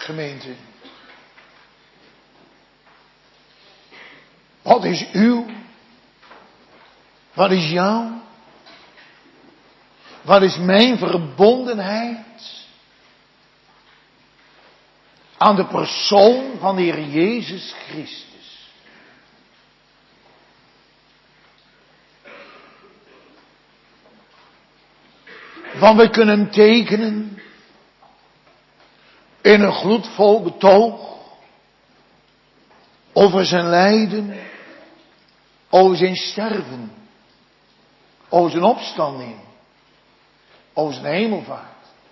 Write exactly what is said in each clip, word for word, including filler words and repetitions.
gemeente. Wat is uw? Wat is jouw? Wat is mijn verbondenheid aan de persoon van de Heer Jezus Christus? Want wij kunnen hem tekenen in een gloedvol betoog over zijn lijden, over zijn sterven, over zijn opstanding, over zijn hemelvaart.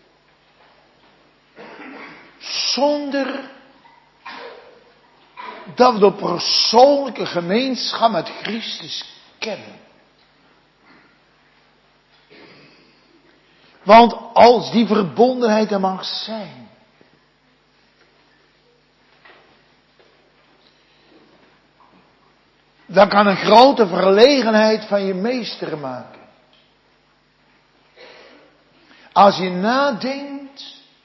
Zonder dat we de persoonlijke gemeenschap met Christus kennen. Want als die verbondenheid er mag zijn, dan kan een grote verlegenheid van je meester maken. Als je nadenkt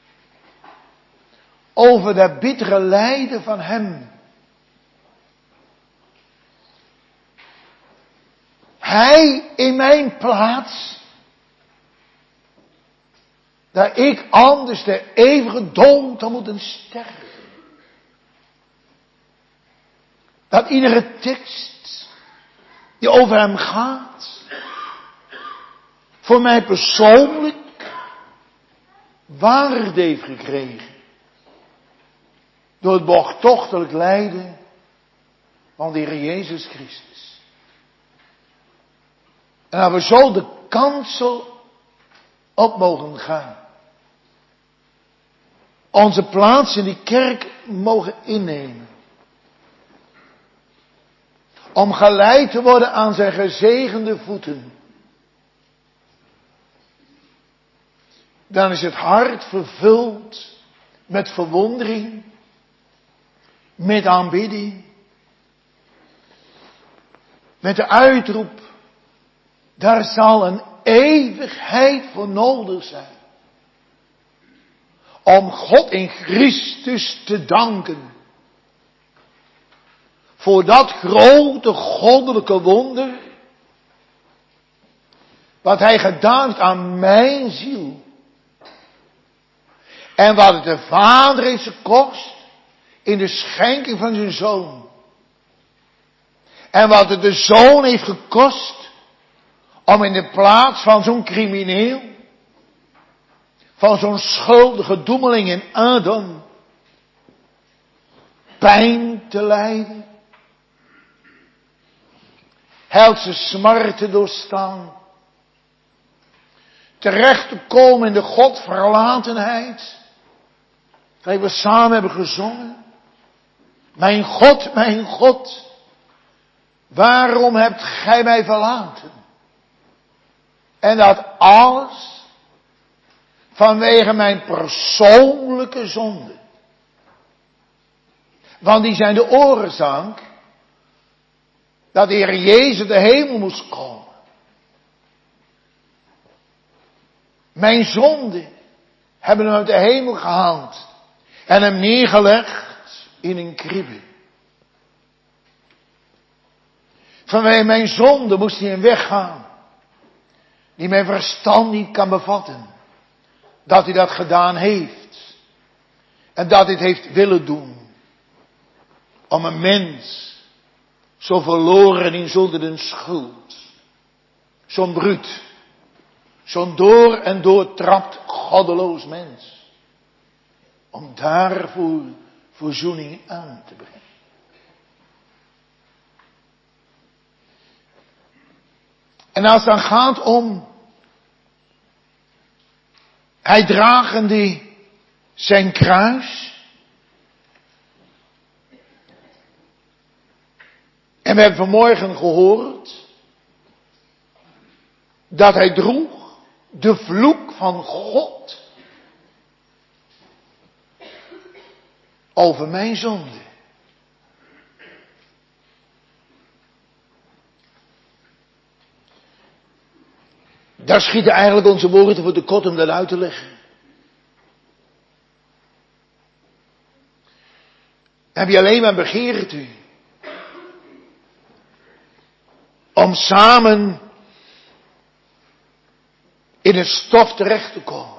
over dat bittere lijden van hem. Hij in mijn plaats. Dat ik anders de eeuwige dood had moeten sterven. Dat iedere tekst die over hem gaat, voor mij persoonlijk waarde heeft gekregen. Door het borgtochtelijk lijden van de Heer Jezus Christus. En dat we zo de kansel op mogen gaan. Onze plaats in die kerk mogen innemen. Om geleid te worden aan zijn gezegende voeten. Dan is het hart vervuld met verwondering. Met aanbidding. Met de uitroep. Daar zal een eeuwigheid voor nodig zijn. Om God in Christus te danken. Voor dat grote goddelijke wonder. Wat hij gedaan heeft aan mijn ziel. En wat het de Vader heeft gekost. In de schenking van zijn Zoon. En wat het de Zoon heeft gekost. Om in de plaats van zo'n crimineel. Van zo'n schuldige doemeling in Adam. Pijn te lijden. Helse smarten doorstaan. Terecht te komen in de Godverlatenheid. Dat we samen hebben gezongen. Mijn God, mijn God. Waarom hebt gij mij verlaten? En dat alles vanwege mijn persoonlijke zonde. Want die zijn de oorzaak dat de Heer Jezus de hemel moest komen. Mijn zonden hebben hem uit de hemel gehaald en hem neergelegd in een kribbe. Vanwege mijn zonde moest hij een weg gaan die mijn verstand niet kan bevatten. Dat hij dat gedaan heeft. En dat hij het heeft willen doen. Om een mens zo verloren in zonde en schuld. Zo'n bruut. Zo'n door en door trapt goddeloos mens. Om daarvoor verzoening aan te brengen. En als het dan gaat om hij dragende zijn kruis. En we hebben vanmorgen gehoord dat hij droeg de vloek van God over mijn zonde. Daar schieten eigenlijk onze woorden voor tekort om dat uit te leggen. Heb je alleen maar begeerte om samen in het stof terecht te komen.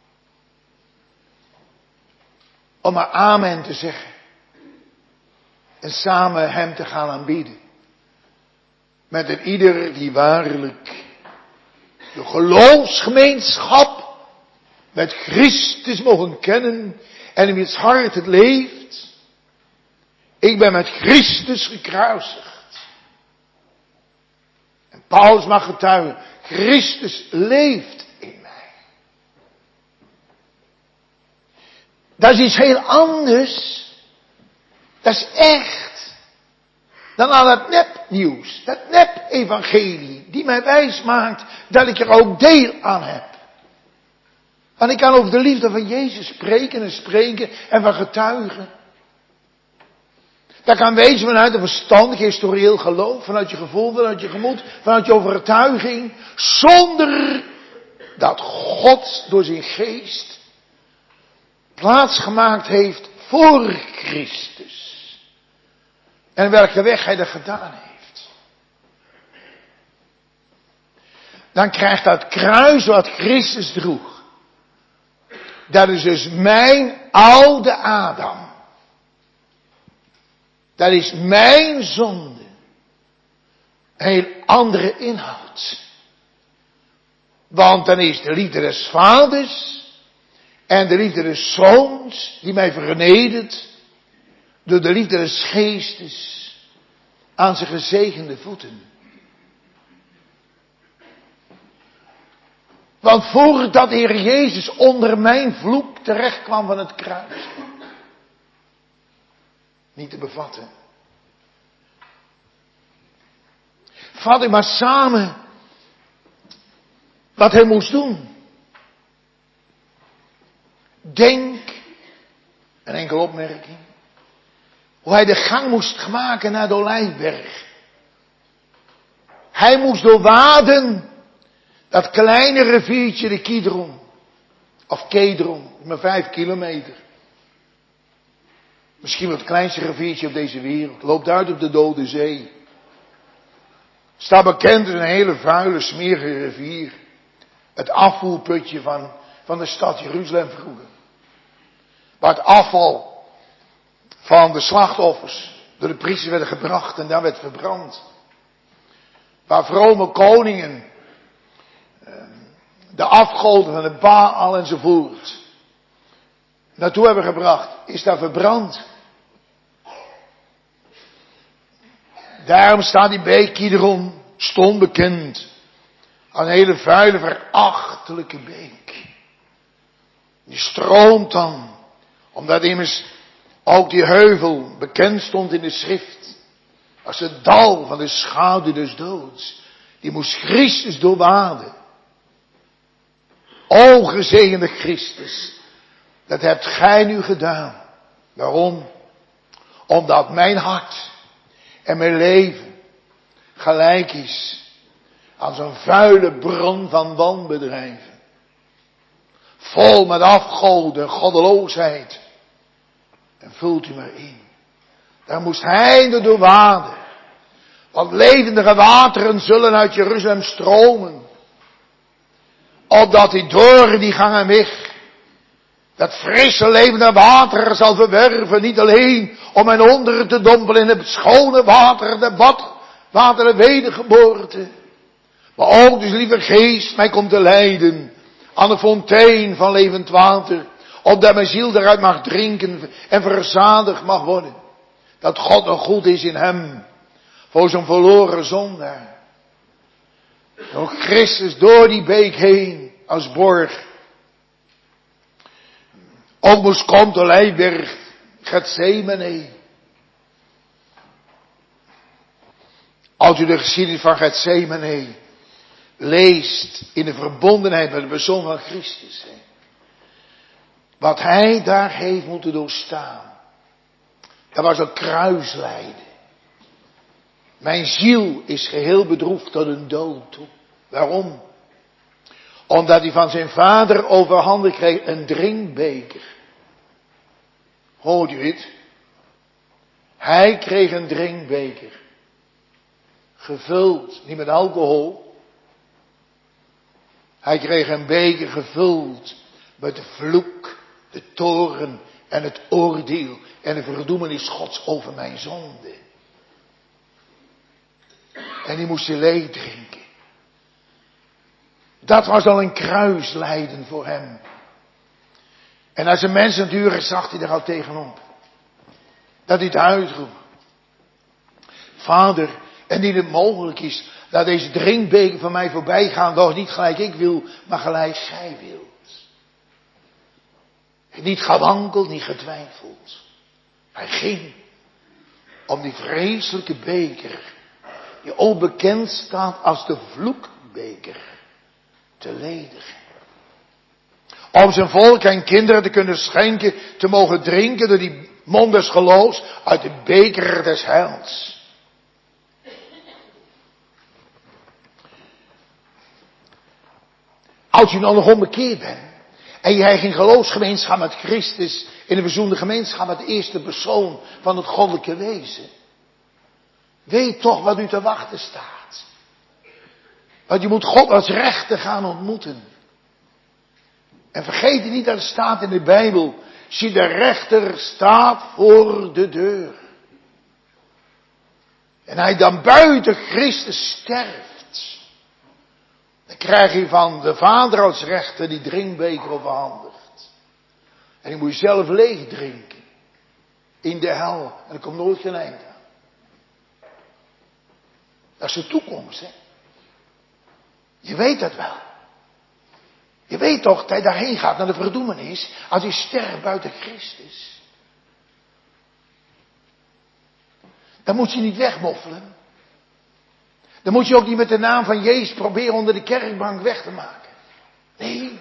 Om maar amen te zeggen. En samen hem te gaan aanbieden. Met een ieder die waarlijk de geloofsgemeenschap met Christus mogen kennen. En in wiens hart het leeft. Ik ben met Christus gekruisigd. En Paulus mag getuigen. Christus leeft in mij. Dat is iets heel anders. Dat is echt. Dan al dat nepnieuws. Dat nep-evangelie. Die mij wijs maakt dat ik er ook deel aan heb. Want ik kan over de liefde van Jezus spreken en spreken en van getuigen. Dat kan wezen vanuit een verstandig historieel geloof, vanuit je gevoel, vanuit je gemoed, vanuit je overtuiging. Zonder dat God door zijn geest plaats gemaakt heeft voor Christus. En welke weg hij dat gedaan heeft. Dan krijgt dat kruis wat Christus droeg. Dat is dus mijn oude Adam. Dat is mijn zonde. Een heel andere inhoud. Want dan is de liefde des vaders en de liefde des zoons die mij vernedert door de liefde des geestes aan zijn gezegende voeten. Want voordat de Heer Jezus onder mijn vloek terecht kwam van het kruis. Niet te bevatten. Vat u maar samen wat hij moest doen. Denk, een enkele opmerking, hoe hij de gang moest maken naar de Olijfberg. Hij moest doorwaden dat kleine riviertje de Kidron. Of Kedron, maar vijf kilometer. Misschien wel het kleinste riviertje op deze wereld. Loopt uit op de Dode Zee. Staat bekend als een hele vuile, smerige rivier. Het afvoerputje van, van de stad Jeruzalem vroeger. Waar het afval van de slachtoffers door de priesters werden gebracht en daar werd verbrand. Waar vrome koningen de afgoden van de Baal enzovoort naartoe hebben gebracht, is daar verbrand. Daarom staat die beek Kidron, stond bekend, een hele vuile, verachtelijke beek. Die stroomt dan, omdat immers ook die heuvel bekend stond in de schrift, als het dal van de schaduw des doods. Die moest Christus doorwaden. O gezegende Christus, dat hebt gij nu gedaan. Waarom? Omdat mijn hart en mijn leven gelijk is aan zo'n vuile bron van wanbedrijven. Vol met afgoden en goddeloosheid. En vult u maar in. Daar moest hij er doorwaden. Want levendige wateren zullen uit Jeruzalem stromen. Opdat hij door die gangen weg dat frisse levende water zal verwerven. Niet alleen om hen onder te dompelen in het schone water, de bad, water de wedergeboorte. Maar ook dus lieve geest mij komt te leiden aan de fontein van levend water. Opdat mijn ziel daaruit mag drinken en verzadigd mag worden. Dat God nog goed is in hem. Voor zo'n verloren zondaar. Ook Christus door die beek heen als borg. Ook moest komt de Olijfberg, Gethsemane. Als u de geschiedenis van Gethsemane leest in de verbondenheid met de persoon van Christus. Wat hij daar heeft moeten doorstaan. Dat was een kruislijden. Mijn ziel is geheel bedroefd tot een dood toe. Waarom? Omdat hij van zijn vader overhandigd kreeg een drinkbeker. Hoort u het? Hij kreeg een drinkbeker. Gevuld, niet met alcohol. Hij kreeg een beker gevuld met de vloek, de toorn en het oordeel en de verdoemenis Gods over mijn zonde. En die moest hij leeg drinken. Dat was al een kruislijden voor hem. En als een mens natuurlijk zag hij er al tegenop. Dat hij het uitroep. Vader, en die het mogelijk is dat deze drinkbeker van mij voorbij gaan, doch niet gelijk ik wil, maar gelijk gij wilt. Niet gewankeld, niet getwijfeld. Hij ging om die vreselijke beker, die ook bekend staat als de vloekbeker, te ledigen. Om zijn volk en kinderen te kunnen schenken, te mogen drinken door die mond des geloofs uit de beker des heils. Als je nou nog onbekeerd bent en je hebt geen geloofsgemeenschap met Christus in een verzoende gemeenschap met de eerste persoon van het goddelijke wezen, weet toch wat u te wachten staat. Want je moet God als rechter gaan ontmoeten. En vergeet niet dat het staat in de Bijbel, zie de rechter staat voor de deur. En hij dan buiten Christus sterft. Dan krijg je van de Vader als rechter die drinkbeker overhandigd. En die moet je zelf leeg drinken. In de hel. En er komt nooit geen eind aan. Dat is de toekomst, hè. Je weet dat wel. Je weet toch dat hij daarheen gaat naar de verdoemenis als hij sterft buiten Christus. Dan moet je niet wegmoffelen. Dan moet je ook niet met de naam van Jezus proberen onder de kerkbank weg te maken. Nee.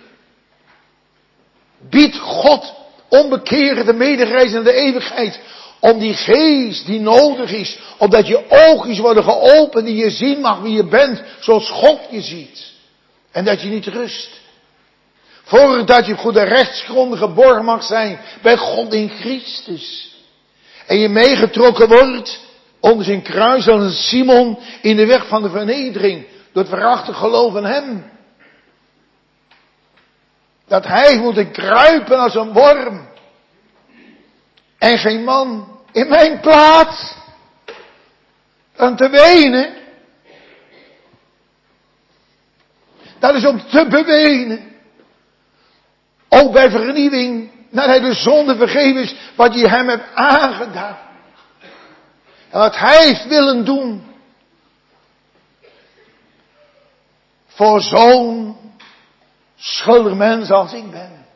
Bied God onbekeerde medereis naar de eeuwigheid. Om die geest die nodig is. Opdat je oogjes worden geopend. Die je zien mag wie je bent. Zoals God je ziet. En dat je niet rust. Voordat je op goede rechtsgronden geborgen mag zijn. Bij God in Christus. En je meegetrokken wordt. Onder zijn kruis als een Simon in de weg van de vernedering. Door het waarachtig geloof in hem. Dat hij moet kruipen als een worm. En geen man in mijn plaats. Dan te wenen. Dat is om te bewenen. Ook bij vernieuwing. Dat hij de zonde vergeven is. Wat je hem hebt aangedaan. En wat hij heeft willen doen. Voor zo'n schuldig mens als ik ben.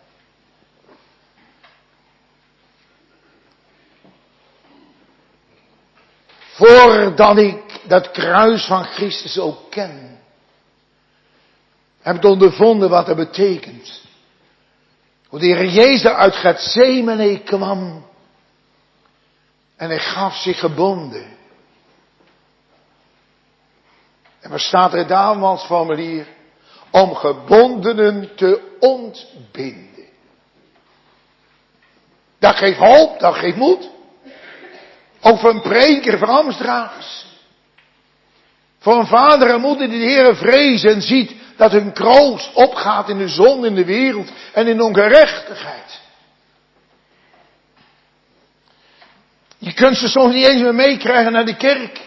Voordat ik dat kruis van Christus ook ken. Heb ik ondervonden wat dat betekent. Hoe de Heer Jezus uit Gethsemane kwam. En hij gaf zich gebonden. En wat staat er daar als formulier? Om gebondenen te ontbinden. Dat geeft hoop, dat geeft moed. Ook voor een prediker, voor ambtsdragers. Voor een vader en moeder die de Heer vrezen en ziet dat hun kroost opgaat in de zon, in de wereld en in de ongerechtigheid. Je kunt ze soms niet eens meer meekrijgen naar de kerk.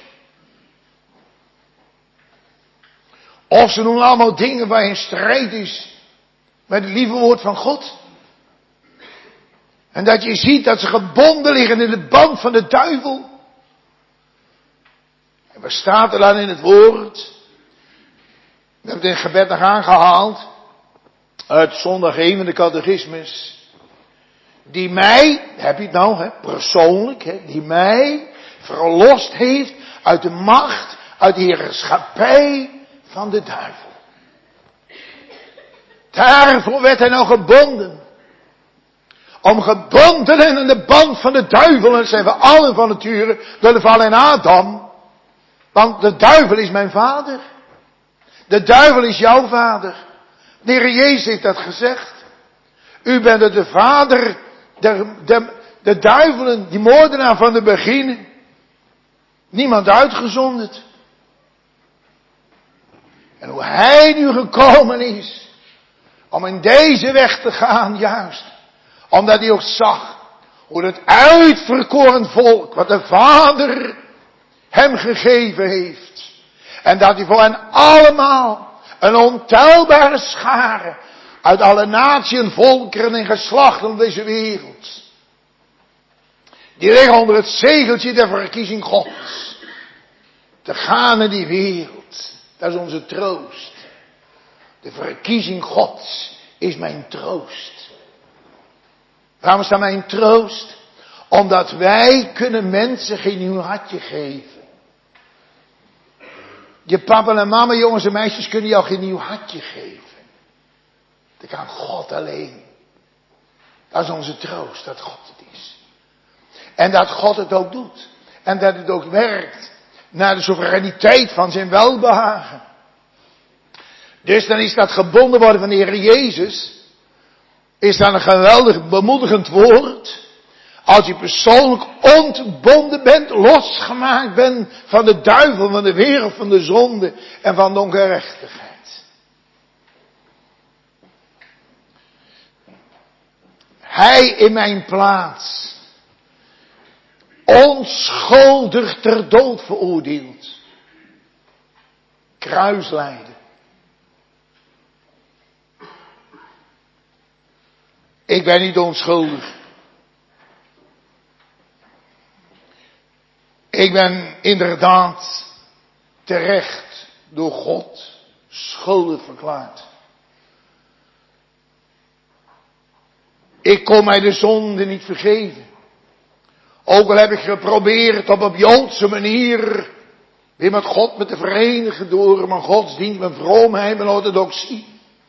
Of ze doen allemaal dingen waar in strijd is met het lieve woord van God. En dat je ziet dat ze gebonden liggen in de band van de duivel. En wat staat er dan in het woord? We hebben het in gebed nog aangehaald. Uit zondag één in de catechismus. Die mij, heb je het nou, hè, persoonlijk, hè, die mij verlost heeft uit de macht, uit de heerschappij van de duivel. Daarvoor werd hij nou gebonden. Om gebonden in de band van de duivel, en dat zijn we allen van nature, door de val in Adam. Want de duivel is mijn vader. De duivel is jouw vader. De Heer Jezus heeft dat gezegd. U bent de vader der, der, de duivelen, die moordenaar van de begin, niemand uitgezonderd. En hoe hij nu gekomen is om in deze weg te gaan, juist. Omdat hij ook zag hoe het uitverkoren volk, wat de Vader hem gegeven heeft. En dat hij voor hen allemaal een ontelbare schare uit alle naties en volkeren en geslachten van deze wereld. Die liggen onder het zegeltje der verkiezing Gods. Te gaan in die wereld. Dat is onze troost. De verkiezing Gods is mijn troost. Waarom is dat mijn troost? Omdat wij kunnen mensen geen nieuw hartje geven. Je papa en mama, jongens en meisjes, kunnen jou geen nieuw hartje geven. Dat kan God alleen. Dat is onze troost, dat God het is. En dat God het ook doet. En dat het ook werkt. Naar de soevereiniteit van zijn welbehagen. Dus dan is dat gebonden worden van de Heer Jezus. Is dan een geweldig bemoedigend woord. Als je persoonlijk ontbonden bent, losgemaakt bent van de duivel, van de wereld, van de zonde en van de ongerechtigheid. Hij in mijn plaats. Onschuldig ter dood veroordeeld. Kruislijden. Ik ben niet onschuldig. Ik ben inderdaad terecht door God schuldig verklaard. Ik kon mij de zonde niet vergeven. Ook al heb ik geprobeerd om op Joodse manier weer met God me te verenigen door mijn godsdienst, mijn vroomheid, mijn orthodoxie.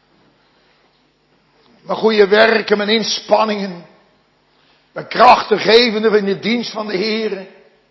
Mijn goede werken, mijn inspanningen. Mijn krachten gevende in de dienst van de Heer.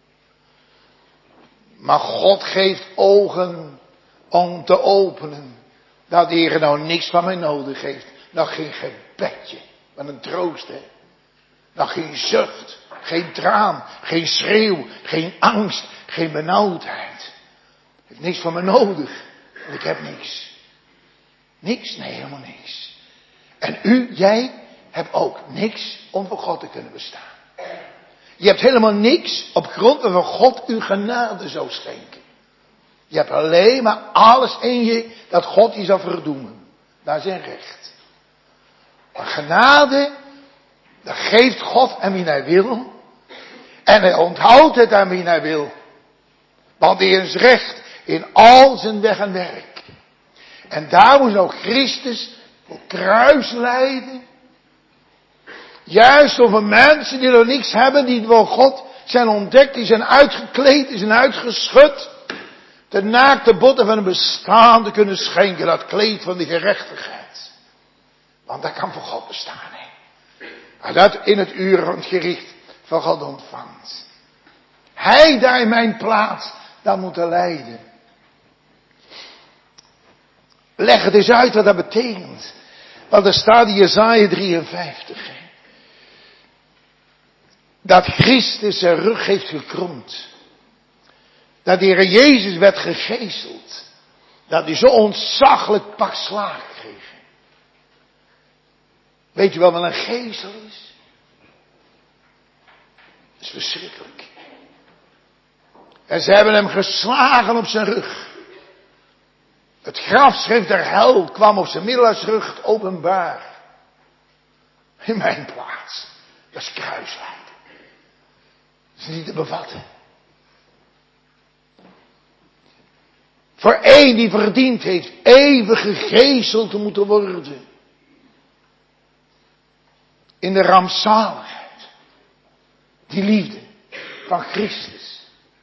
Maar God geeft ogen om te openen. Dat de Heer nou niks van mij nodig heeft. Nog geen gebedje, maar een troost, hè. Nog geen zucht, geen traan, geen schreeuw, geen angst, geen benauwdheid. Hij heeft niks van me nodig, want ik heb niks. Niks, nee, helemaal niks. En u, jij, hebt ook niks om voor God te kunnen bestaan. Je hebt helemaal niks op grond waarvan God u genade zou schenken. Je hebt alleen maar alles in je dat God je zal verdoemen. Dat is zijn recht. Maar genade, dat geeft God aan wie hij wil. En hij onthoudt het aan wie hij wil. Want hij is recht in al zijn weg en werk. En daar moest ook Christus voor kruis lijden. Juist over mensen die nog niks hebben, die door God zijn ontdekt, die zijn uitgekleed, die zijn uitgeschud. De naakte botten van een bestaan te kunnen schenken, dat kleed van de gerechtigheid. Want dat kan voor God bestaan, hè. Maar dat in het uur van het gericht van God ontvangt. Hij daar in mijn plaats, dan moet er lijden. Leg het eens uit wat dat betekent. Want er staat in Jesaja drieënvijftig. Hè. Dat Christus zijn rug heeft gekromd. Dat de Heer Jezus werd gegezeld. Dat hij zo ontzaglijk pak slaag kreeg. Weet je wel wat een gezel is? Dat is verschrikkelijk. En ze hebben hem geslagen op zijn rug. Het grafschrift der hel kwam op zijn middelarsrug openbaar. In mijn plaats. Dat is kruislijden. Dat is niet te bevatten. Voor één die verdiend heeft eeuwig gegezeld te moeten worden. In de rampzaligheid. Die liefde van Christus.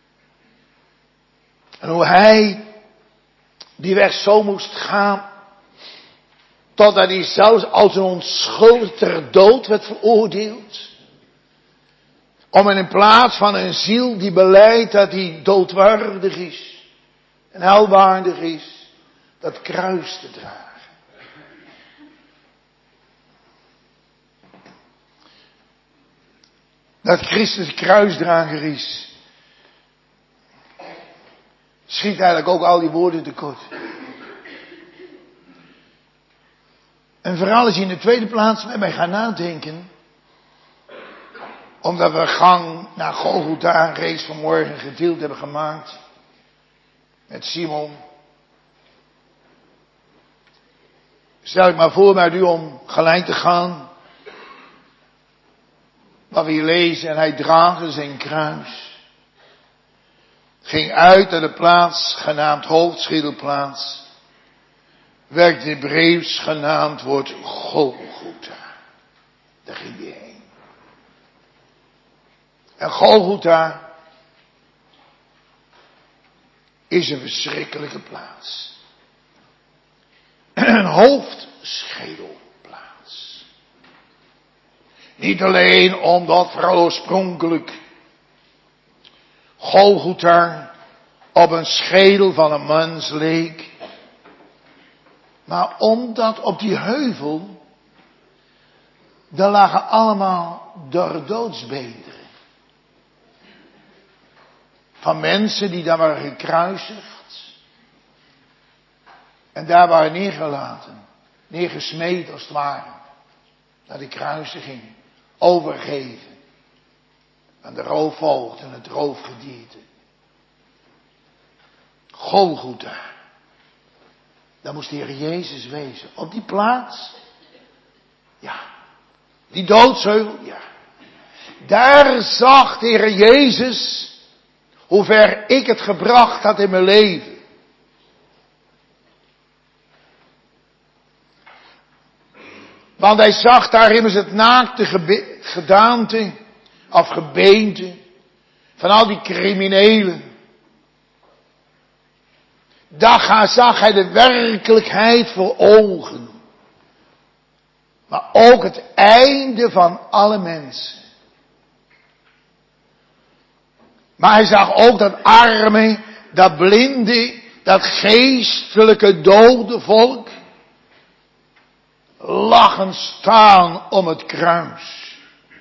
En hoe hij die weg zo moest gaan. Totdat hij zelfs als een onschuldig ter dood werd veroordeeld. Om in plaats van een ziel die belijdt dat hij doodwaardig is. En helwaardig is. Dat kruis te dragen. dat Christus kruisdrager is, schiet eigenlijk ook al die woorden tekort. En vooral als je in de tweede plaats met mij gaat nadenken, omdat we gang naar Golgotha reeds vanmorgen gedeeld hebben gemaakt met Simon. Stel ik maar voor met u om gelijk te gaan. Wat we hier lezen, en hij draagde zijn kruis. Ging uit naar de plaats genaamd hoofdschedelplaats. Welk in Hebreeuws genaamd wordt Golgotha. Daar ging hij heen. En Golgotha is een verschrikkelijke plaats. Een hoofdschedelplaats. Niet alleen omdat vooral oorspronkelijk Golgotha op een schedel van een mens leek. Maar omdat op die heuvel, daar lagen allemaal de doodsbeenderen. Van mensen die daar waren gekruisigd. En daar waren neergelaten. Neergesmeed als het ware. Naar de kruisiging. Overgeven. Aan de roofvoogd en het roofgedierte. Golgotha. Daar moest de Heer Jezus wezen. Op die plaats. Ja. Die doodsheuvel. Ja. Daar zag de Heer Jezus hoe ver ik het gebracht had in mijn leven. Want hij zag daar immers het naakte gebe- gedaante of gebeente van al die criminelen. Daar zag hij de werkelijkheid voor ogen. Maar ook het einde van alle mensen. Maar hij zag ook dat arme, dat blinde, dat geestelijke dode volk lachend staan om het kruis.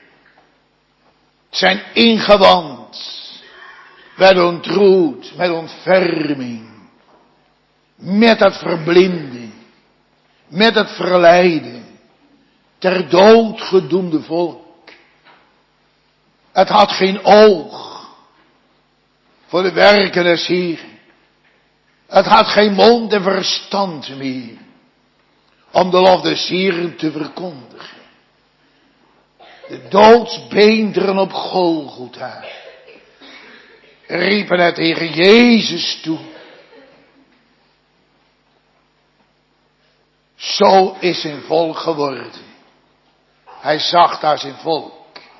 Zijn ingewand werd ontroerd met ontferming. Met het verblinden. Met het verleiden. Ter dood gedoemde volk. Het had geen oog voor de werken des Heeren. Het had geen mond en verstand meer om de lof des Heeren te verkondigen. De doodsbeenderen op Golgotha riepen het Heer Jezus toe. Zo is zijn volk geworden. Hij zag daar zijn volk.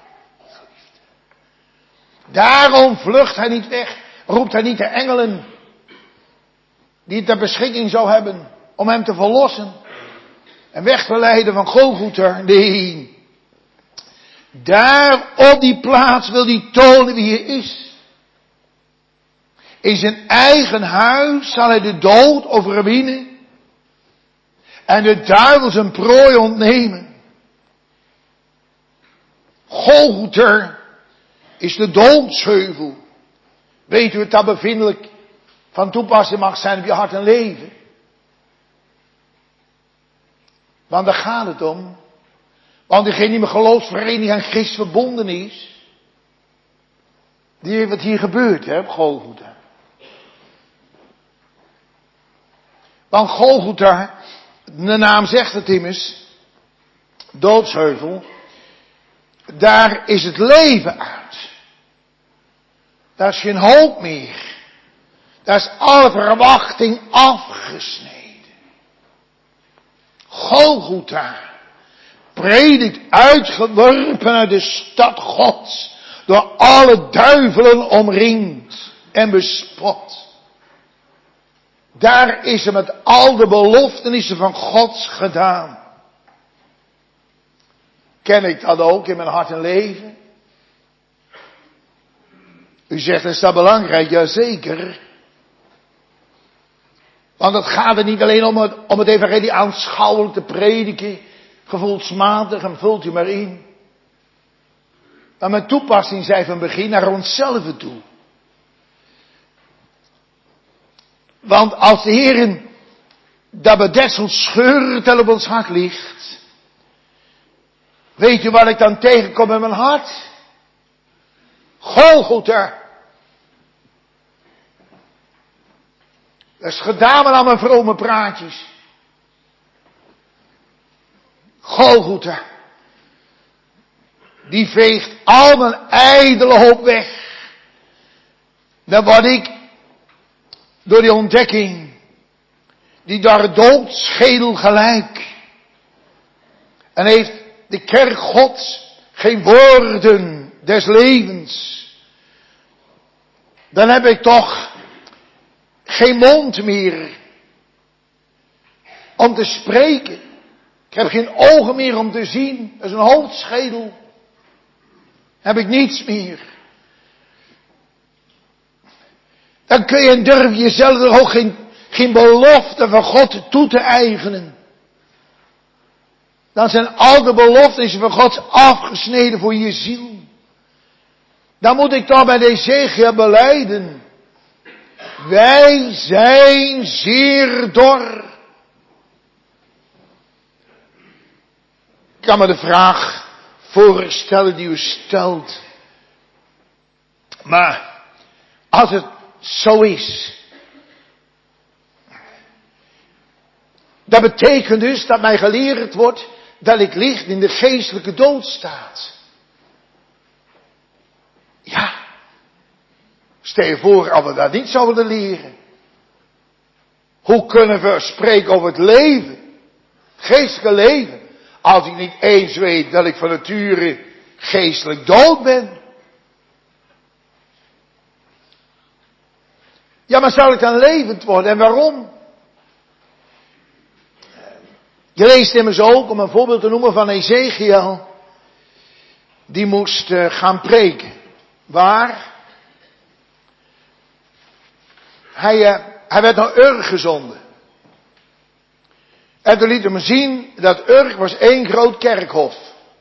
Daarom vlucht hij niet weg. Roept hij niet de engelen die het ter beschikking zou hebben om hem te verlossen en weg te leiden van Golgotha. Nee. Daar op die plaats wil hij tonen wie hij is. In zijn eigen huis zal hij de dood overwinnen en de duivel zijn prooi ontnemen. Golgotha is de doodsheuvel. Weet u het dat bevindelijk van toepassing mag zijn op je hart en leven? Want daar gaat het om. Want degene die met geloofsvereniging en Christus verbonden is, die heeft wat hier gebeurt, hè, op Golgotha. Want Golgotha, de naam zegt het immers, doodsheuvel, daar is het leven uit. Daar is geen hoop meer. Daar is alle verwachting afgesneden. Golgotha, predikt uitgeworpen uit de stad Gods, door alle duivelen omringd en bespot. Daar is er met al de beloftenissen van Gods gedaan. Ken ik dat ook in mijn hart en leven? U zegt, is dat belangrijk? Jazeker. Want het gaat er niet alleen om het, om het evangelie aanschouwelijk te prediken, gevoelsmatig en vult u maar in. Maar mijn toepassing zei van begin naar onszelf toe. Want als de Heer dat bedetsel scheurt dat op ons hart ligt. Weet je wat ik dan tegenkom in mijn hart? Golgotha. Dat is gedaan met al mijn vrome praatjes. Golgotha. Die veegt al mijn ijdele hoop weg. Dan word ik door die ontdekking, die daar doodschedel gelijk. En heeft de kerk Gods geen woorden des levens. Dan heb ik toch geen mond meer om te spreken. Ik heb geen ogen meer om te zien. Dat is een hoofdschedel. Heb ik niets meer. Dan kun je en durf jezelf er ook geen, geen belofte van God toe te eigenen. Dan zijn al de beloftes van God afgesneden voor je ziel. Dan moet ik toch bij Ezechiel belijden. Wij zijn zeer dor. Ik kan me de vraag voorstellen die u stelt. Maar als het zo is. Dat betekent dus dat mij geleerd wordt dat ik lig in de geestelijke doodstaat. Ja. Stel je voor als we dat niet zouden leren. Hoe kunnen we spreken over het leven? Het geestelijke leven. Als ik niet eens weet dat ik van nature geestelijk dood ben. Ja, maar zal ik dan levend worden? En waarom? Je leest immers ook, om een voorbeeld te noemen van Ezechiel. Die moest uh, gaan preken. Waar? Hij, uh, hij werd naar Ur gezonden. En toen liet hem zien dat Ur was één groot kerkhof.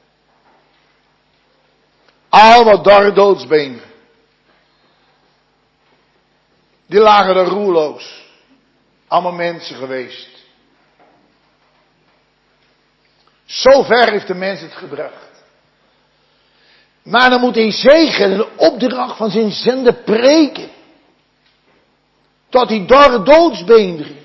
Al wat dorre doodsbenen. Die lagen er roerloos. Allemaal mensen geweest. Zo ver heeft de mens het gebracht. Maar dan moet Ezechiel de opdracht van zijn zender preken. Tot die dorre doodsbeenderen.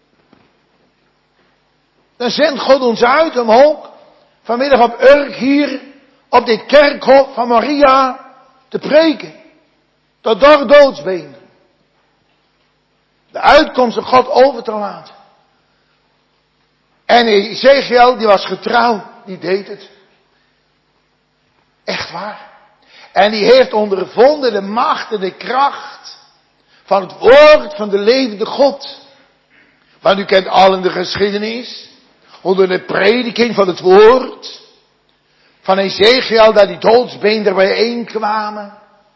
Dan zendt God ons uit omhoog. Vanmiddag op Urk hier. Op dit kerkhof van Maria. Te preken. Tot dorre doodsbeenderen. De uitkomst van God over te laten. En Ezechiel die was getrouw. Die deed het. Echt waar. En die heeft ondervonden de macht en de kracht van het woord van de levende God. Want u kent allen de geschiedenis. Onder de prediking van het woord. Van Ezechiel dat die doodsbeen er bijeen kwamen.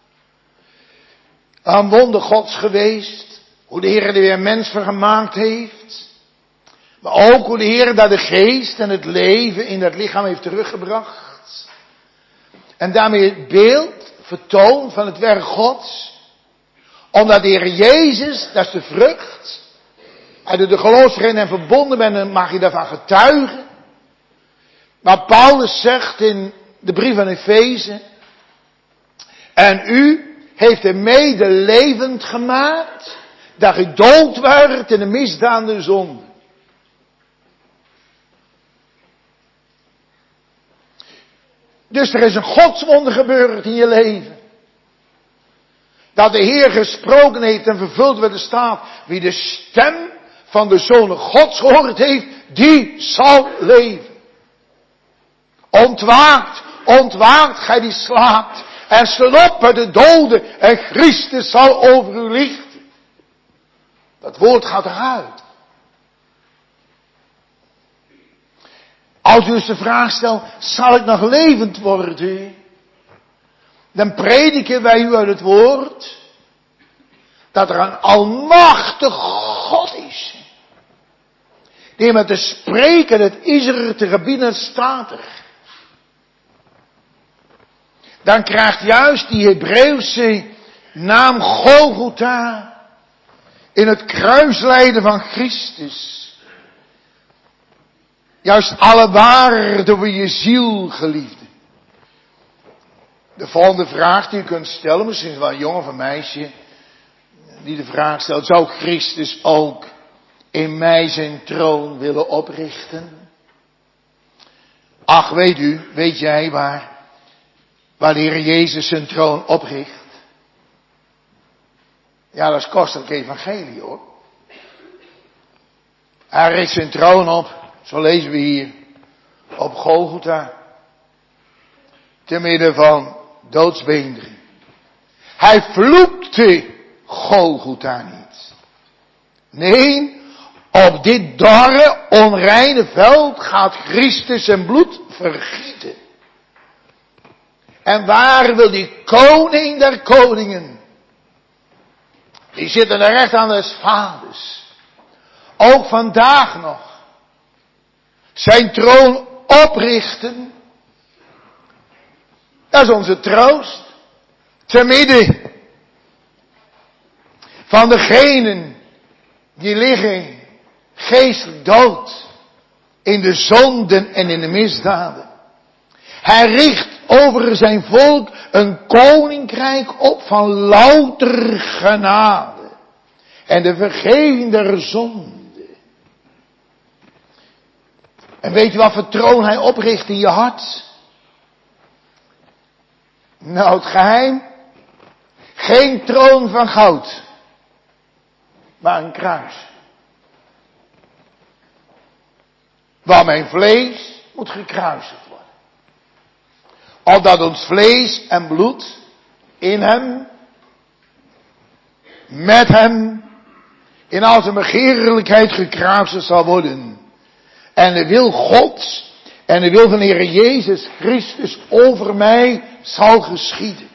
Een wonder Gods geweest. Hoe de Heer er weer mens van gemaakt heeft. Maar ook hoe de Heer daar de geest en het leven in dat lichaam heeft teruggebracht. En daarmee het beeld vertoont van het werk Gods. Omdat de Heer Jezus, dat is de vrucht. Als je de geloofsvrienden en verbonden bent, dan mag je daarvan getuigen. Maar Paulus zegt in de brief aan Efeze. En u heeft hem mede levend gemaakt. Dat u dood werd in de misdaande zonde. Dus er is een godswonder gebeurd in je leven. Dat de Heer gesproken heeft en vervuld werd de staat. Wie de stem van de Zoon Gods gehoord heeft, die zal leven. Ontwaakt, ontwaakt gij die slaapt. En sta op uit de doden en Christus zal over u lichten. Dat woord gaat eruit. Als u eens de vraag stelt, zal ik nog levend worden? Dan prediken wij u uit het woord. Dat er een almachtig God is. Die met te spreken, het is er te gebieden staat er. dan krijgt juist die Hebreeuwse naam Golgotha in het kruislijden van Christus juist alle waarde voor je ziel, geliefde. De volgende vraag die u kunt stellen, misschien wel een jongen of een meisje die de vraag stelt, zou Christus ook in mij zijn troon willen oprichten? Ach, weet u, weet jij waar, waar de Heer Jezus zijn troon opricht? Ja, dat is kostelijk evangelie hoor. Hij richt zijn troon op, zo lezen we hier, op Golgotha. Te midden van doodsbeenderen. Hij vloekte Golgotha niet. Nee, op dit dorre, onreine veld gaat Christus zijn bloed vergieten. En waar wil die koning der koningen, die zit aan de rechterhand des vaders, ook vandaag nog, zijn troon oprichten? Dat is onze troost. Te midden van degenen die liggen geestelijk dood in de zonden en in de misdaden. Hij richt over zijn volk een koninkrijk op van louter genade en de vergeving der zonde. En weet je wat voor troon hij opricht in je hart? Nou, het geheim. Geen troon van goud. Maar een kruis. Waar mijn vlees moet gekruisigd worden. Opdat ons vlees en bloed in hem, met hem, in al zijn begeerlijkheid gekruisigd zal worden. En de wil Gods en de wil van de Heer Jezus Christus over mij zal geschieden.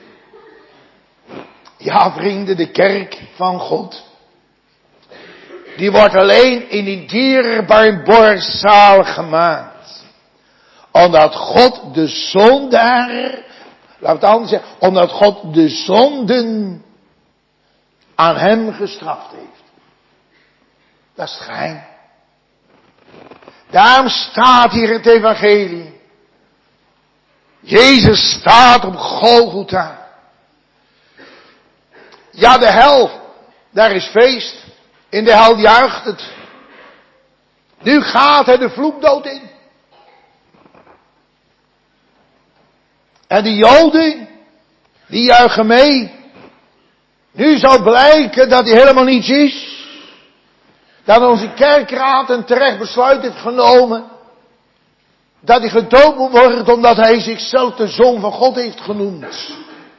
Ja, vrienden, de kerk van God, die wordt alleen in die dierbare borstzaal gemaakt. Omdat God de zondaar, laat het anders zeggen, omdat God de zonden aan hem gestraft heeft. Dat is het geheim. Daarom staat hier het evangelie. Jezus staat op Golgotha. Ja, de hel, daar is feest. In de hel juicht het. Nu gaat hij de vloekdood in. En de Joden, die juichen mee. Nu zal blijken dat hij helemaal niets is. Dat onze kerkraad een terecht besluit heeft genomen. Dat hij gedoopt moet worden omdat hij zichzelf de Zoon van God heeft genoemd.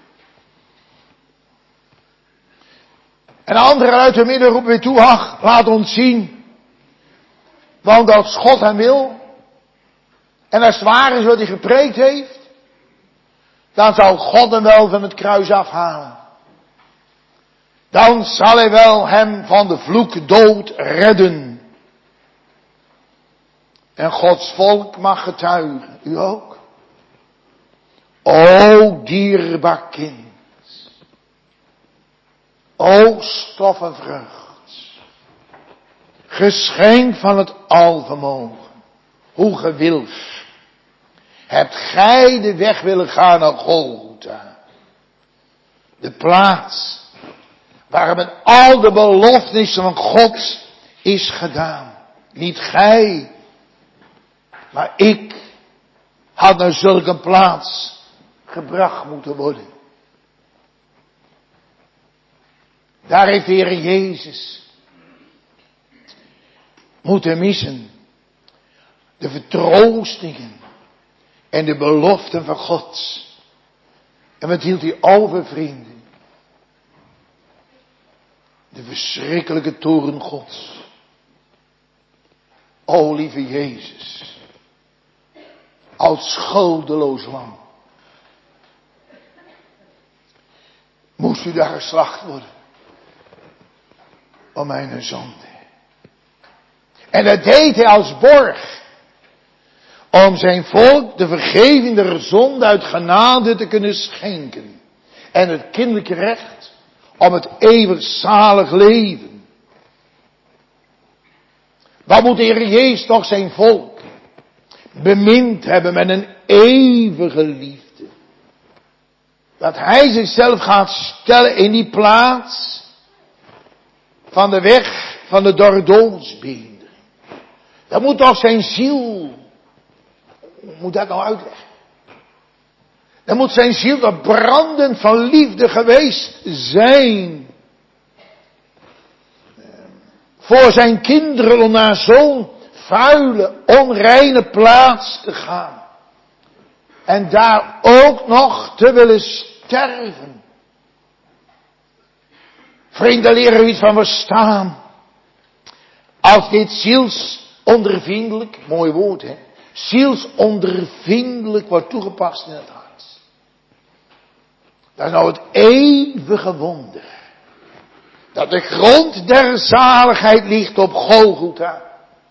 En anderen uit de midden roepen weer toe, ach, laat ons zien. Want als God hem wil, en als het waar is wat hij gepreekt heeft, dan zal God hem wel van het kruis afhalen. Dan zal hij wel hem van de vloek dood redden. En Gods volk mag getuigen, u ook. O dierbaar kind. O stoffen vrucht. Geschenk van het alvermogen. Hoe gewild. Hebt gij de weg willen gaan naar Golgotha. De plaats waar met al de beloften van God is gedaan. Niet gij, maar ik had naar zulke plaats gebracht moeten worden. Daar heeft de Heer Jezus moeten missen. De vertroostingen en de beloften van God. En wat hield hij over, vrienden? De verschrikkelijke toorn Gods. O lieve Jezus. Als schuldeloos lam. Moest u daar geslacht worden. Om mijn zonde. En dat deed hij als borg. om zijn volk de vergeving der zonde uit genade te kunnen schenken. En het kinderlijke recht om het eeuwig zalig leven. Wat moet de Heer Jezus toch zijn volk bemind hebben met een eeuwige liefde. Dat hij zichzelf gaat stellen in die plaats van de weg van de dordoodsbeender. Dat moet toch zijn ziel, hoe moet dat nou uitleggen? Dan moet zijn ziel toch brandend van liefde geweest zijn. Voor zijn kinderen om naar zo'n vuile, onreine plaats te gaan. En daar ook nog te willen sterven. Vrienden, leren we iets van verstaan. Als dit zielsondervindelijk, mooi woord hè, zielsondervindelijk wordt toegepast in het hart. Dat is nou het eeuwige wonder. Dat de grond der zaligheid ligt op Golgotha.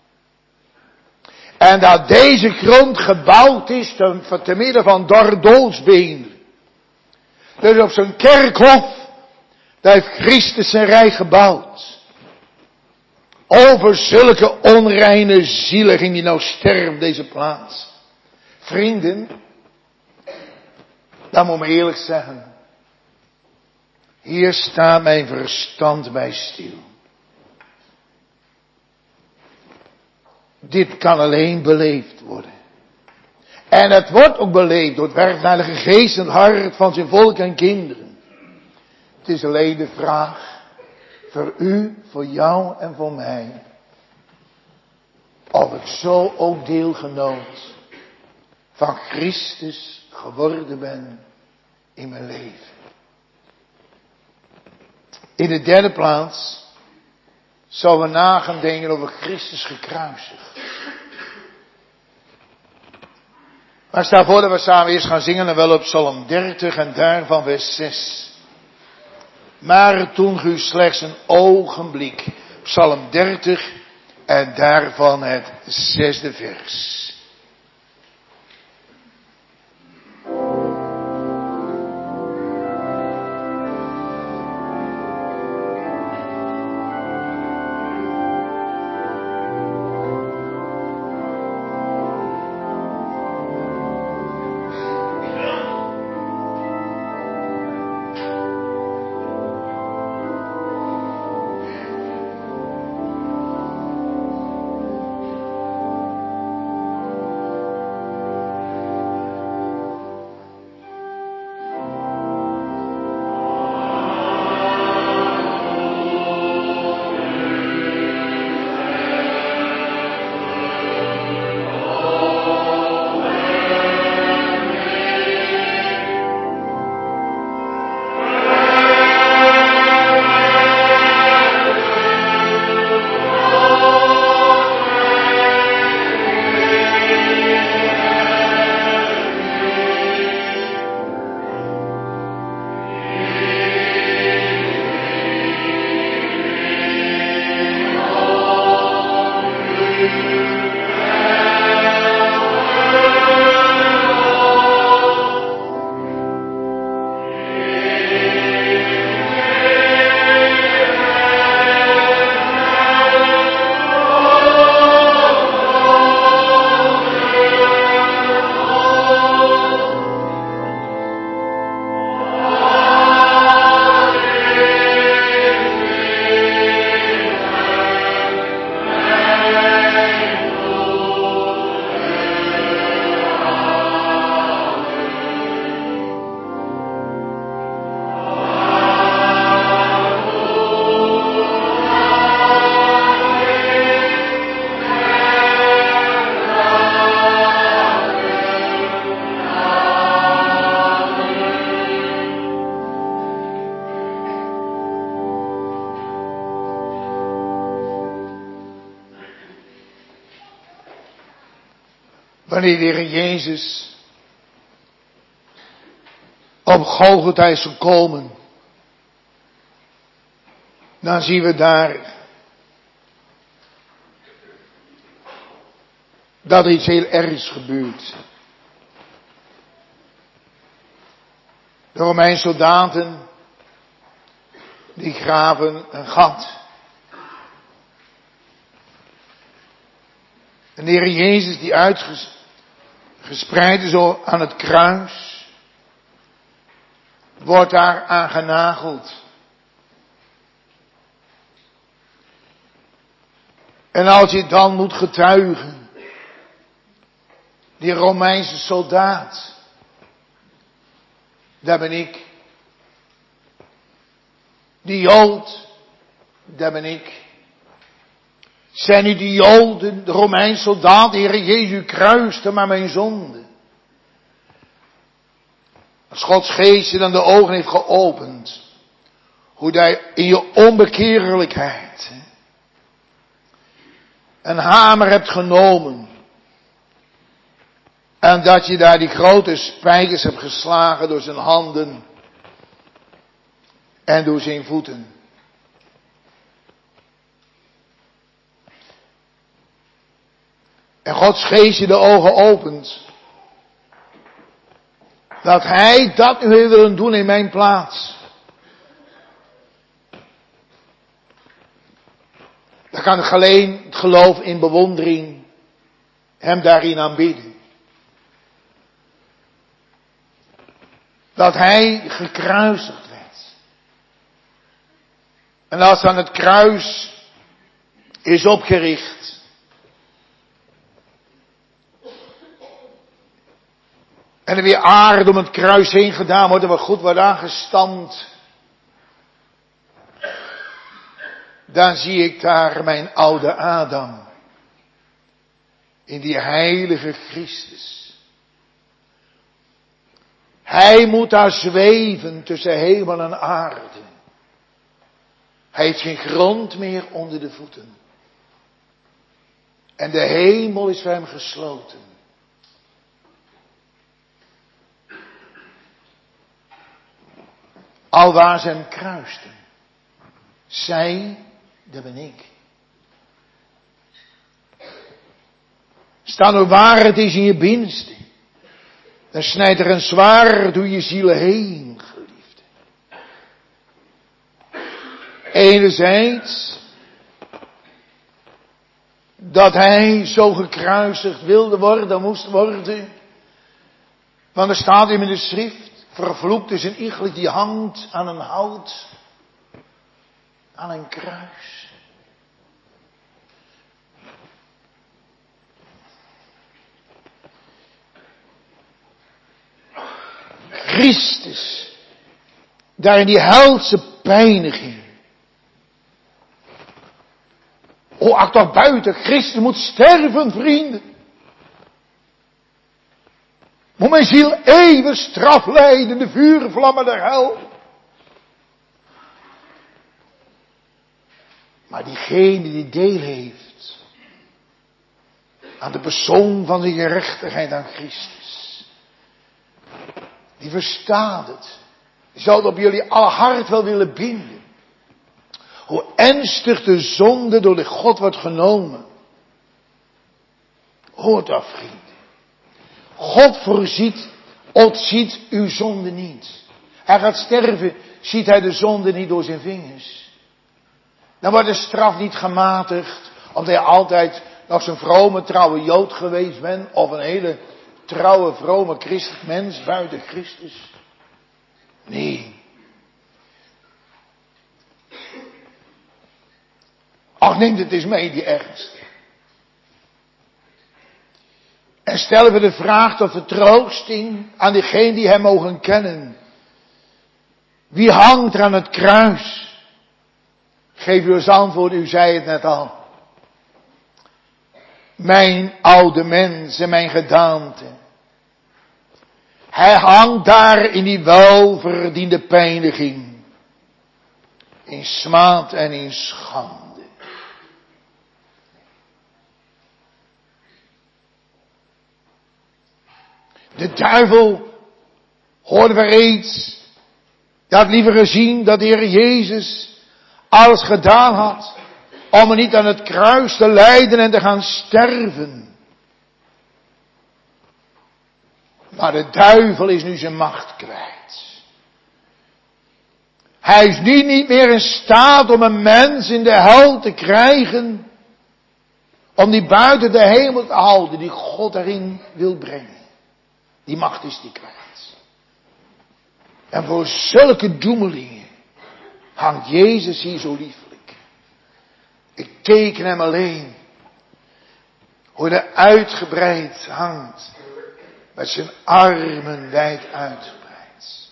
En dat deze grond gebouwd is te, te midden van dordoodsbeenderen. Dus op zijn kerkhof, daar heeft Christus zijn rijk gebouwd. Over zulke onreine zielen ging hij nou sterven op deze plaats. Vrienden, dat moet me eerlijk zeggen. Hier staat mijn verstand bij stil. Dit kan alleen beleefd worden. En het wordt ook beleefd door het werk van de Heilige Geest en het hart van zijn volk en kinderen. Het is alleen de vraag voor u, voor jou en voor mij. Of ik zo ook deelgenoot van Christus geworden ben in mijn leven. In de derde plaats zullen we na gaan denken over Christus gekruisigd. Maar stel voor dat we samen eerst gaan zingen en wel op Psalm dertig en daarvan vers zes. Maar toen u slechts een ogenblik. Psalm dertig en daarvan het zesde vers. Wanneer de Heer Jezus op Golgotha is gekomen, dan zien we daar dat er iets heel ergs gebeurt. De Romeinse soldaten, die graven een gat. En de Heer Jezus die uitgespreid is aan het kruis, wordt daar aan genageld. En als je dan moet getuigen, die Romeinse soldaat, daar ben ik. Die Jood, daar ben ik. Zijn u die Joden, de Romeinse soldaat, de Heer Jezus kruiste maar mijn zonde. Als Gods geest je dan de ogen heeft geopend, hoe hij in je onbekeerlijkheid een hamer hebt genomen. En dat je daar die grote spijkers hebt geslagen door zijn handen en door zijn voeten. En Gods geest je de ogen opent. Dat hij dat nu heeft willen doen in mijn plaats. Dan kan ik alleen het geloof in bewondering hem daarin aanbidden. Dat hij gekruisigd werd. En als aan het kruis is opgericht. En er weer aarde om het kruis heen gedaan wordt en wat goed wordt aangestampt. Dan zie ik daar mijn oude Adam. In die heilige Christus. Hij moet daar zweven tussen hemel en aarde. Hij heeft geen grond meer onder de voeten. En de hemel is voor hem gesloten. Alwaar ze hem kruisten. Zij, dat ben ik. Staan er waarheid is in je binnenste. Dan snijdt er een zwaard door je ziel heen, geliefde. Enerzijds dat hij zo gekruisigd wilde worden, moest worden. Want er staat in de schrift, vervloekt is een iegelijk die hangt aan een hout, aan een kruis. Christus, daar in die helse pijniging. O, ach toch buiten, Christus moet sterven, vrienden. Moet mijn ziel eeuwig straf lijden, de vuurvlammen der hel. Maar diegene die deel heeft aan de persoon van de gerechtigheid aan Christus, die verstaat het. Die zou het op jullie alle hart wel willen binden. Hoe ernstig de zonde door de God wordt genomen. Hoort af, vrienden. God voorziet, ontziet uw zonde niet. Hij gaat sterven, ziet hij de zonde niet door zijn vingers. Dan wordt de straf niet gematigd, omdat hij altijd nog zo'n vrome, trouwe Jood geweest bent, of een hele trouwe, vrome christelijk mens buiten Christus. Nee. Ach, neemt het eens mee, die ernst. En stellen we de vraag tot vertroosting aan diegenen die hem mogen kennen. Wie hangt er aan het kruis? Geef u als antwoord, u zei het net al. Mijn oude mens en mijn gedaante. Hij hangt daar in die welverdiende pijniging. In smaad en in schande. De duivel, hoorden we reeds, die had liever gezien dat de Heer Jezus alles gedaan had om er niet aan het kruis te lijden en te gaan sterven. Maar de duivel is nu zijn macht kwijt. Hij is nu niet meer in staat om een mens in de hel te krijgen. Om die buiten de hemel te houden die God erin wil brengen. Die macht is die kwijt. En voor zulke doemelingen hangt Jezus hier zo liefelijk. Ik teken hem alleen. Hoe hij uitgebreid hangt. Met zijn armen wijd uitgebreid.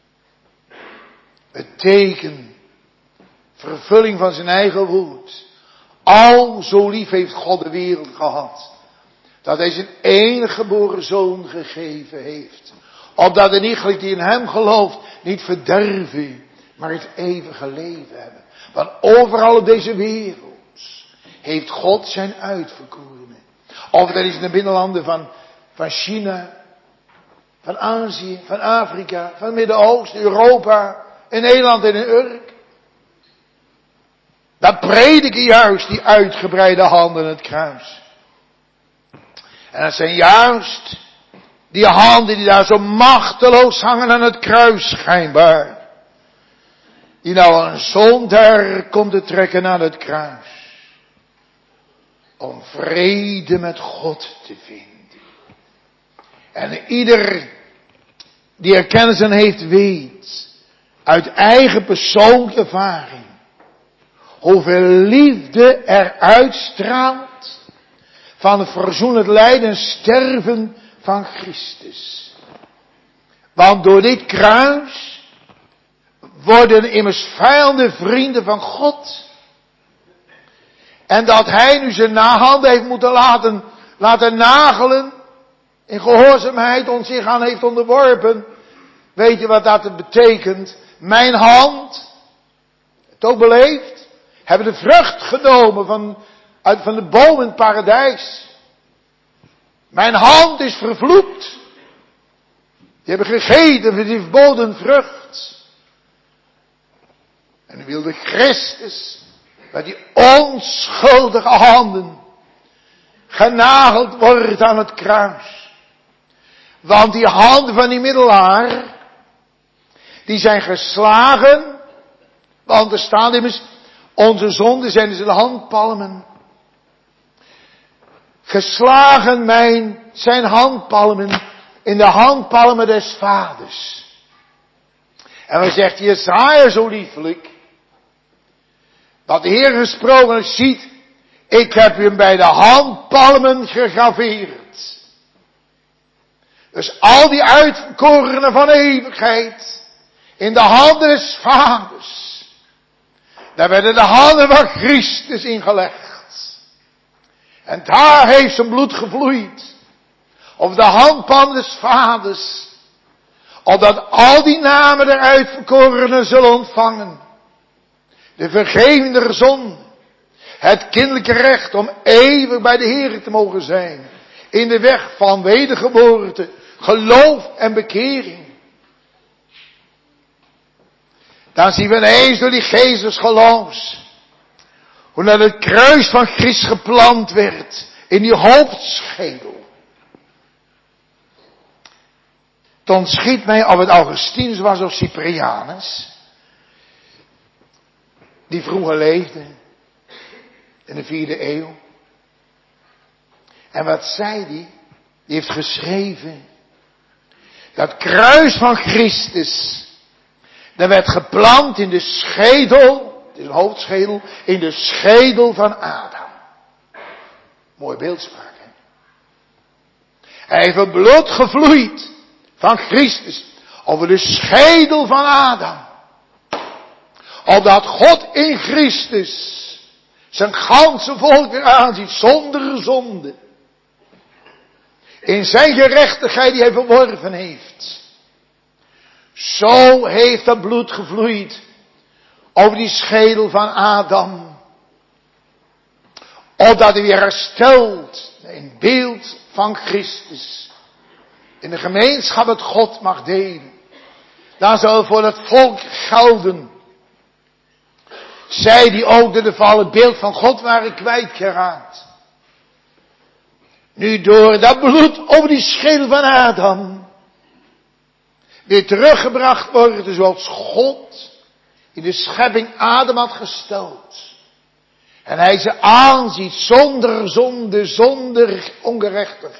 Het teken. Vervulling van zijn eigen woord. Al zo lief heeft God de wereld gehad. Dat hij zijn enige geboren zoon gegeven heeft. Opdat de iegelijk die in hem gelooft niet verderven. Maar het eeuwige leven hebben. Want overal op deze wereld heeft God zijn uitverkorenen. Of dat is in de binnenlanden van, van China. Van Azië, van Afrika, van het Midden-Oosten, Europa. In Nederland en in Urk. Dat prediken juist die uitgebreide handen het kruis. En dat zijn juist die handen die daar zo machteloos hangen aan het kruis schijnbaar. Die nou een zondaar komt te trekken aan het kruis. Om vrede met God te vinden. En ieder die er kennis aan heeft weet. Uit eigen persoonlijke ervaring. Hoeveel liefde er uitstraalt. Van het verzoenlijk lijden en sterven van Christus. Want door dit kruis worden immers vijanden vrienden van God. En dat hij nu zijn nahanden heeft moeten laten, laten nagelen. In gehoorzaamheid ons zich aan heeft onderworpen. Weet je wat dat betekent? Mijn hand, het ook beleefd, hebben de vrucht genomen van, uit, van de boom in het paradijs. Mijn hand is vervloekt. Die hebben gegeten van die verboden vrucht. En nu wilde Christus met die onschuldige handen genageld worden aan het kruis. Want die handen van die middelaar, die zijn geslagen, want er staat immers, onze zonden zijn dus de handpalmen. Geslagen mijn, zijn handpalmen in de handpalmen des vaders. En dan zegt Jesaja zo liefelijk, dat de Heer gesproken ziet, ik heb hem bij de handpalmen gegraveerd. Dus al die uitverkorenen van eeuwigheid, in de handen des vaders, daar werden de handen van Christus ingelegd. En daar heeft zijn bloed gevloeid. Op de handpalmen des vaders. Opdat al die namen der uitverkorenen zullen ontvangen. De vergeving der zonde. Het kinderlijke recht om eeuwig bij de Heer te mogen zijn. In de weg van wedergeboorte, geloof en bekering. Dan zien we ineens door die geest des geloofs. Hoe dat het kruis van Christus geplant werd. In die hoofdschedel. Het ontschiet mij of het Augustinus was of Cyprianus. Die vroeger leefde. In de vierde eeuw. En wat zei die? Die heeft geschreven. Dat kruis van Christus. Dat werd geplant in de schedel. Het is een hoofdschedel. In de schedel van Adam. Mooi beeldspraak, hè? Hij heeft het bloed gevloeid. Van Christus. Over de schedel van Adam. Opdat God in Christus. Zijn ganse volk weer aanziet. Zonder zonde. In zijn gerechtigheid die hij verworven heeft. Zo heeft dat bloed gevloeid. Over die schedel van Adam. Opdat hij weer herstelt. In beeld van Christus. In de gemeenschap met God mag delen. Dan zal voor het volk gelden. Zij die ook door de val het beeld van God waren kwijtgeraakt. Nu door dat bloed over die schedel van Adam. weer teruggebracht worden zoals God in de schepping Adam had gesteld. En hij ze aanziet zonder zonde, zonder ongerechtigheid.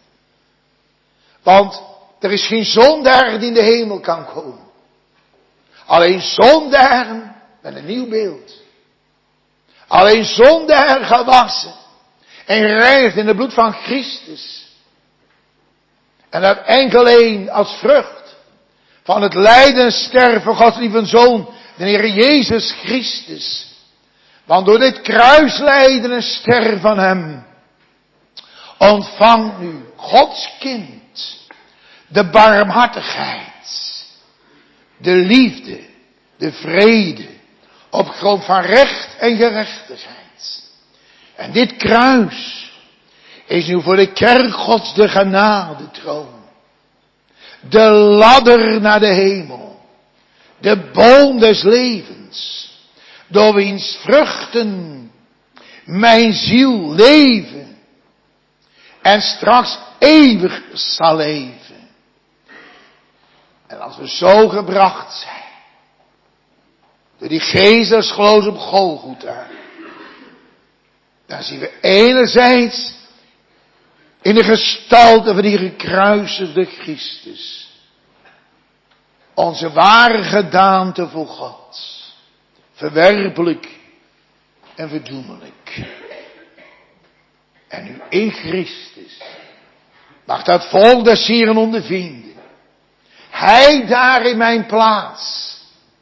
Want er is geen zondaar die in de hemel kan komen. Alleen zondaar met een nieuw beeld. Alleen zondaar gewassen en gereinigd in het bloed van Christus. En dat enkel een als vrucht van het lijden en sterven van Gods lieve Zoon, de Heer Jezus Christus. Want door dit kruislijden en sterven van hem ontvangt nu Gods kind de barmhartigheid, de liefde, de vrede op grond van recht en gerechtigheid. En dit kruis is nu voor de kerk Gods de genadetroon, de ladder naar de hemel, de boom des levens, door wiens vruchten mijn ziel leven en straks eeuwig zal leven. En als we zo gebracht zijn, door die geestesgloos op Golgotha, dan zien we enerzijds in de gestalte van die gekruisigde Christus onze ware gedaante voor God. Verwerpelijk en verdoemelijk. En nu in Christus mag dat volk des Heren ondervinden. Hij daar in mijn plaats.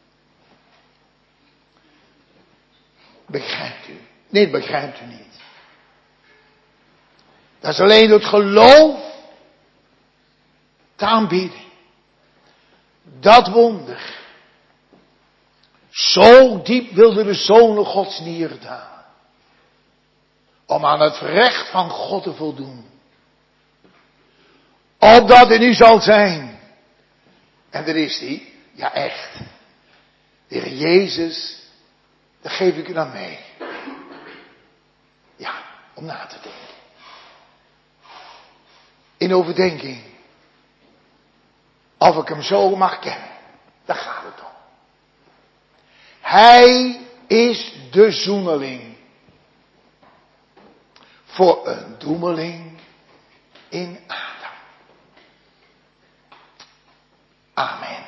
Begrijpt u? Nee, dat begrijpt u niet. Dat is alleen door het geloof te aanbieden. Dat wonder. Zo diep wilde de Zoon Gods neerdalen. Om aan het recht van God te voldoen. Opdat het nu zal zijn. En er is die. Ja echt. De Heer Jezus. Dat geef ik u dan mee. Ja, om na te denken. In overdenking. Of ik hem zo mag kennen. Daar gaat het om. Hij is de zoemeling. Voor een doemeling in Adam. Amen.